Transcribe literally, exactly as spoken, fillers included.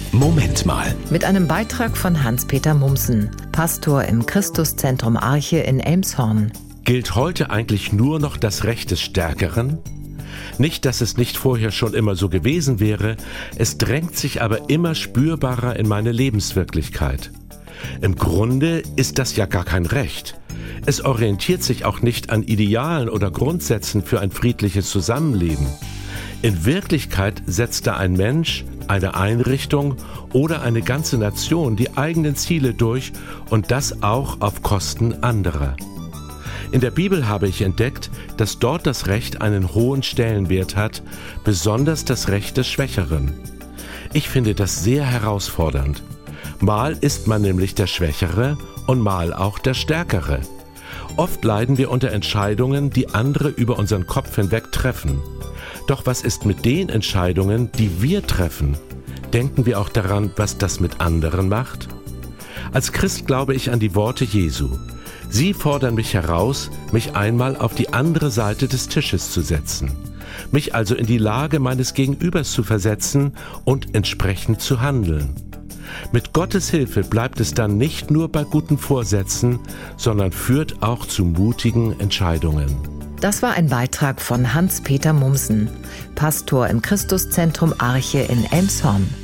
Moment mal. Mit einem Beitrag von Hans-Peter Mumsen, Pastor im Christuszentrum Arche in Elmshorn. Gilt heute eigentlich nur noch das Recht des Stärkeren? Nicht, dass es nicht vorher schon immer so gewesen wäre, es drängt sich aber immer spürbarer in meine Lebenswirklichkeit. Im Grunde ist das ja gar kein Recht. Es orientiert sich auch nicht an Idealen oder Grundsätzen für ein friedliches Zusammenleben. In Wirklichkeit setzt da ein Mensch, eine Einrichtung oder eine ganze Nation die eigenen Ziele durch und das auch auf Kosten anderer. In der Bibel habe ich entdeckt, dass dort das Recht einen hohen Stellenwert hat, besonders das Recht des Schwächeren. Ich finde das sehr herausfordernd. Mal ist man nämlich der Schwächere und mal auch der Stärkere. Oft leiden wir unter Entscheidungen, die andere über unseren Kopf hinweg treffen. Doch was ist mit den Entscheidungen, die wir treffen? Denken wir auch daran, was das mit anderen macht? Als Christ glaube ich an die Worte Jesu. Sie fordern mich heraus, mich einmal auf die andere Seite des Tisches zu setzen, mich also in die Lage meines Gegenübers zu versetzen und entsprechend zu handeln. Mit Gottes Hilfe bleibt es dann nicht nur bei guten Vorsätzen, sondern führt auch zu mutigen Entscheidungen. Das war ein Beitrag von Hans-Peter Mumsen, Pastor im Christuszentrum Arche in Elmshorn.